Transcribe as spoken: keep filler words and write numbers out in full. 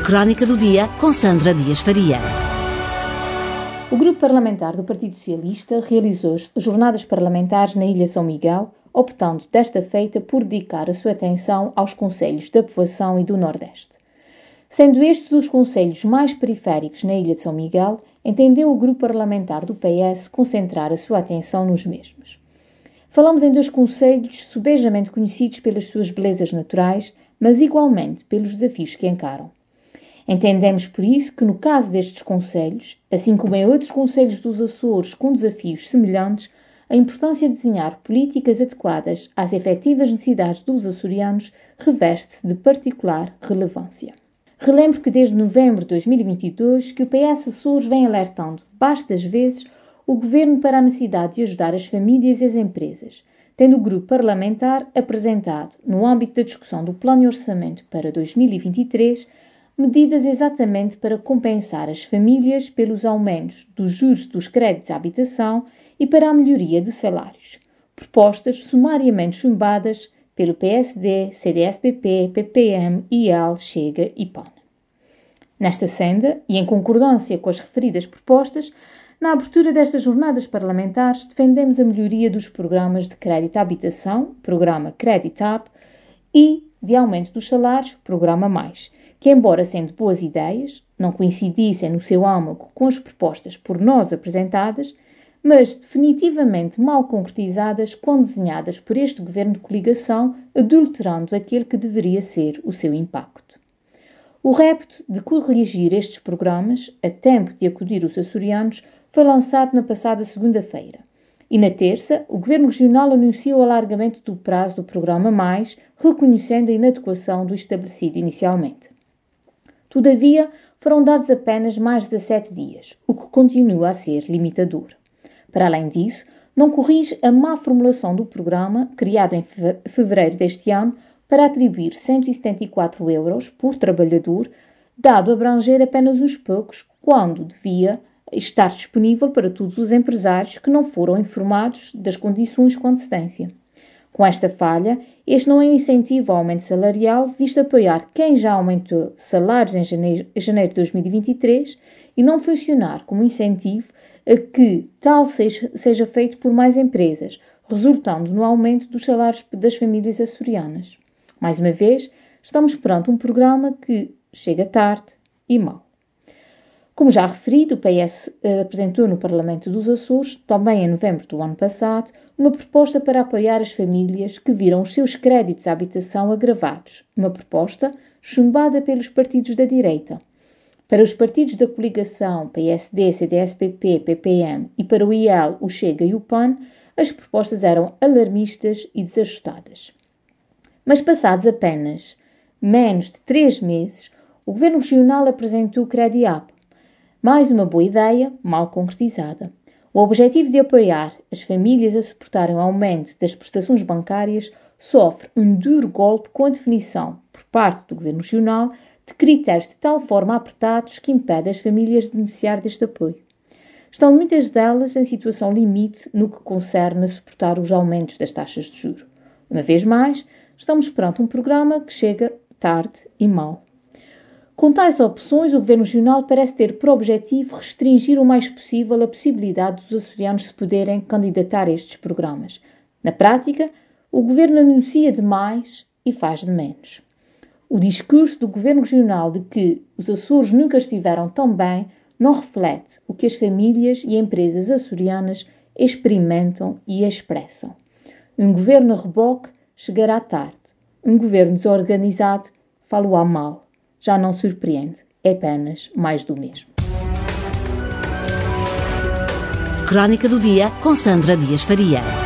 Crónica do Dia com Sandra Dias Faria. O Grupo Parlamentar do Partido Socialista realizou jornadas parlamentares na Ilha São Miguel, optando desta feita por dedicar a sua atenção aos concelhos da Povoação e do Nordeste. Sendo estes os concelhos mais periféricos na Ilha de São Miguel, entendeu o Grupo Parlamentar do P S concentrar a sua atenção nos mesmos. Falamos em dois concelhos subejamente conhecidos pelas suas belezas naturais, mas igualmente pelos desafios que encaram. Entendemos por isso que no caso destes concelhos, assim como em outros concelhos dos Açores com desafios semelhantes, a importância de desenhar políticas adequadas às efetivas necessidades dos açorianos reveste-se de particular relevância. Relembro que desde novembro de dois mil e vinte e dois que o P S Açores vem alertando bastas vezes o Governo para a necessidade de ajudar as famílias e as empresas, tendo o grupo parlamentar apresentado, no âmbito da discussão do Plano de Orçamento para dois mil e vinte e três, medidas exatamente para compensar as famílias pelos aumentos dos juros dos créditos à habitação e para a melhoria de salários. Propostas sumariamente chumbadas pelo P S D, C D S P P, P P M, I L, Chega e P A N. Nesta senda, e em concordância com as referidas propostas, na abertura destas jornadas parlamentares defendemos a melhoria dos programas de crédito à habitação, Programa Creditap, e de aumento dos salários, Programa Mais, que, embora sendo boas ideias, não coincidissem no seu âmago com as propostas por nós apresentadas, mas definitivamente mal concretizadas quando desenhadas por este governo de coligação, adulterando aquele que deveria ser o seu impacto. O repto de corrigir estes programas, a tempo de acudir os açorianos, foi lançado na passada segunda-feira. E na terça, o Governo Regional anunciou o alargamento do prazo do Programa Mais, reconhecendo a inadequação do estabelecido inicialmente. Todavia, foram dados apenas mais de dezassete dias, o que continua a ser limitador. Para além disso, não corrige a má formulação do programa, criado em fevereiro deste ano, para atribuir cento e setenta e quatro euros por trabalhador, dado abranger apenas uns poucos, quando devia estar disponível para todos os empresários que não foram informados das condições com antecedência. Com esta falha, este não é um incentivo ao aumento salarial, visto apoiar quem já aumentou salários em janeiro, janeiro de dois mil e vinte e três e não funcionar como incentivo a que tal seja, seja feito por mais empresas, resultando no aumento dos salários das famílias açorianas. Mais uma vez, estamos perante um programa que chega tarde e mal. Como já referido, o P S eh, apresentou no Parlamento dos Açores, também em novembro do ano passado, uma proposta para apoiar as famílias que viram os seus créditos à habitação agravados, uma proposta chumbada pelos partidos da direita. Para os partidos da coligação P S D, C D S P P, P P M e para o I L, o Chega e o P A N, as propostas eram alarmistas e desajustadas. Mas passados apenas menos de três meses, o Governo Regional apresentou o Crediap. Mais uma boa ideia, mal concretizada. O objetivo de apoiar as famílias a suportarem o aumento das prestações bancárias sofre um duro golpe com a definição, por parte do Governo Regional, de critérios de tal forma apertados que impedem as famílias de beneficiar deste apoio. Estão muitas delas em situação limite no que concerne a suportar os aumentos das taxas de juros. Uma vez mais, estamos perante um programa que chega tarde e mal. Com tais opções, o Governo Regional parece ter por objetivo restringir o mais possível a possibilidade dos açorianos se poderem candidatar a estes programas. Na prática, o Governo anuncia de mais e faz de menos. O discurso do Governo Regional de que os Açores nunca estiveram tão bem não reflete o que as famílias e empresas açorianas experimentam e expressam. Um governo a reboque chegará tarde. Um governo desorganizado fala-o mal. Já não surpreende, é apenas mais do mesmo. Crónica do Dia com Sandra Dias Faria.